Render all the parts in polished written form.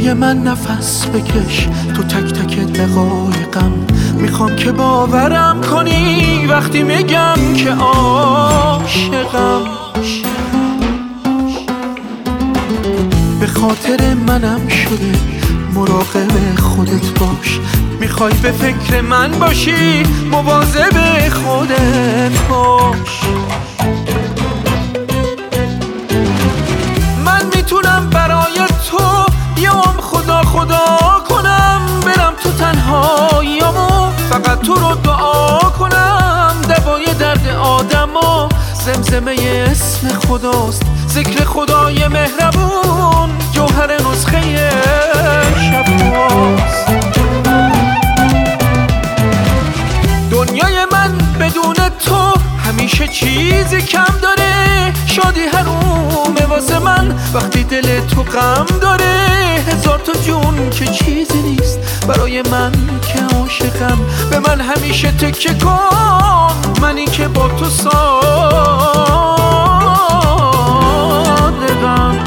دنیای من نفس بکش تو تک تک دقایقم. میخوام که باورم کنی وقتی میگم که عاشقم. به خاطر منم شده مراقب خودت باش. میخوای به فکر من باشی مواظب خودت باش. من میتونم برای تو بیام خدا خدا کنم، برم تو تنهاییامو فقط تو رو دعا کنم. دوای درد آدمو زمزمه اسم خداست، ذکر خدای مهربون جوهر نسخه شفاست. دنیای من بدون تو همیشه چیزی کم داره. شادی حرومه واسه من وقتی دل تو غم داره. هزار تا جون که چیزی نیست برای من که عاشقم. به من همیشه تکیه کن، منی که با تو صادقم.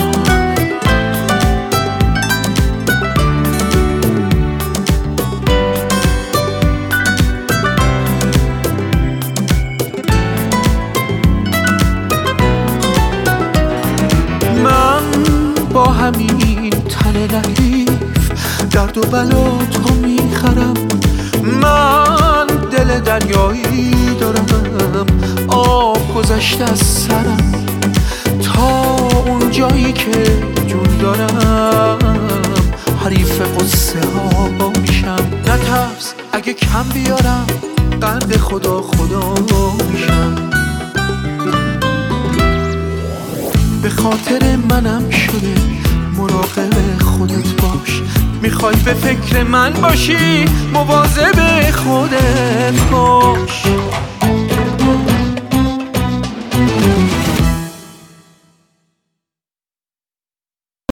با همین تن لطیف درد و بلا تو میخرم. من دل دریایی دارم، آب گذشته از سرم. تا اون جایی که جون دارم حریف قصه ها باشم. نترس اگه کم بیارم قند خدا خدا میشم. به خاطر منم شده مراقب خودت باش. میخوای به فکر من باشی مواظب خودت باش.